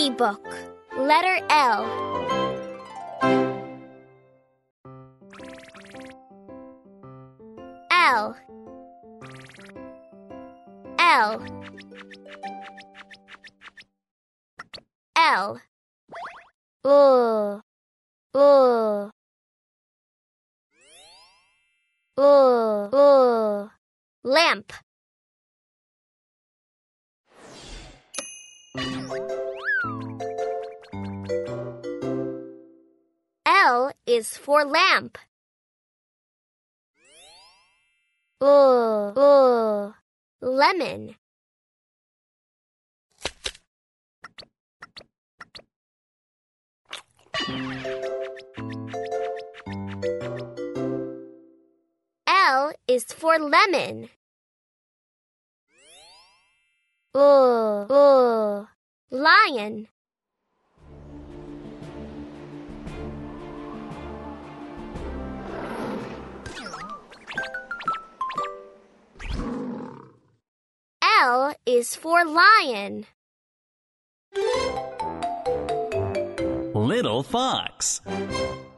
book. Letter L. L. L. L. Lamp. L is for lamp. Lemon. L is for lemon. Lion. L is for lion. Little fox.